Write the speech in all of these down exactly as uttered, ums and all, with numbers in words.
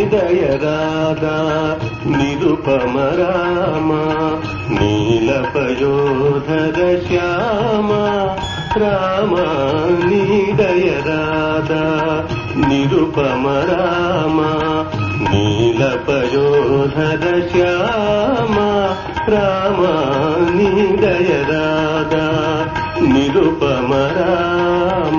దయరాదా నిరుపమ రామ నీలపయోధర శ్యామ రామ నీ దయరాదా నిరుపమ రామ నీలపయోధర శ్యామ రామ నీ దయరాదా నిరుపమ రామ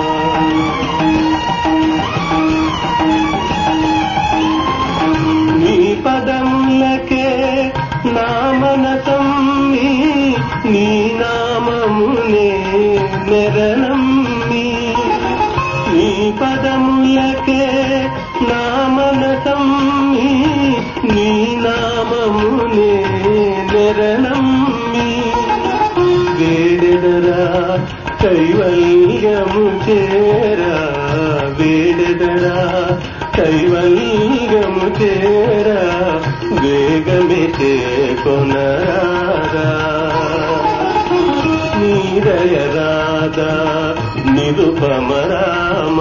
నీ పదములకే నా మనసమ్మి నీ నామమునే నెరనమ్మి నీ పదములకే నా మనసమ్మి నీ నామమునే నెరనమ్మి వేడెదరా కైవల్యము చేరా వేడెదరా కైవల్యము చేరా వేగమే చేకొనరాదా నీ దయరాదా నిరుపమ రామ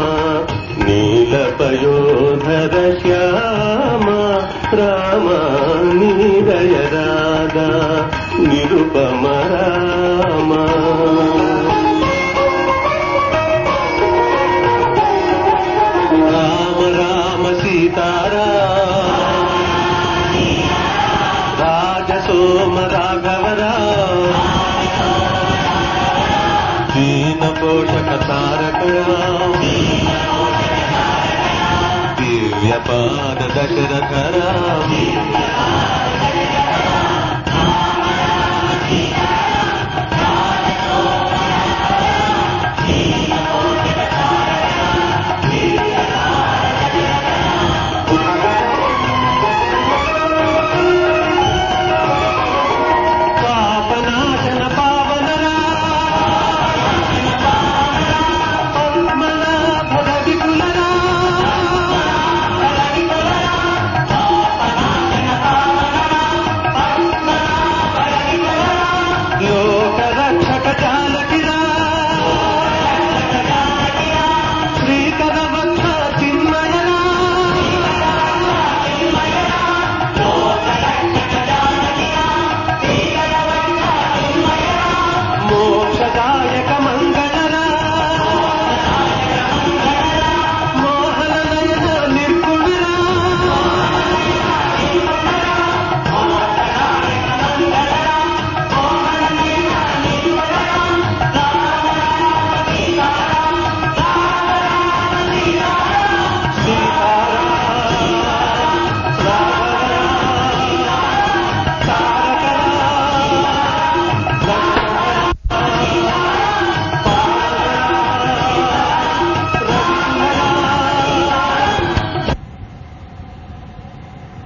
నీలపయోధర శ్యామ రామ నీ దయరాదా నిరుపమ రామ రామ రామ సీతారా రాజసోమ రాఘవరా దీన పోషక తారకరా దివ్య పాద దశరథరా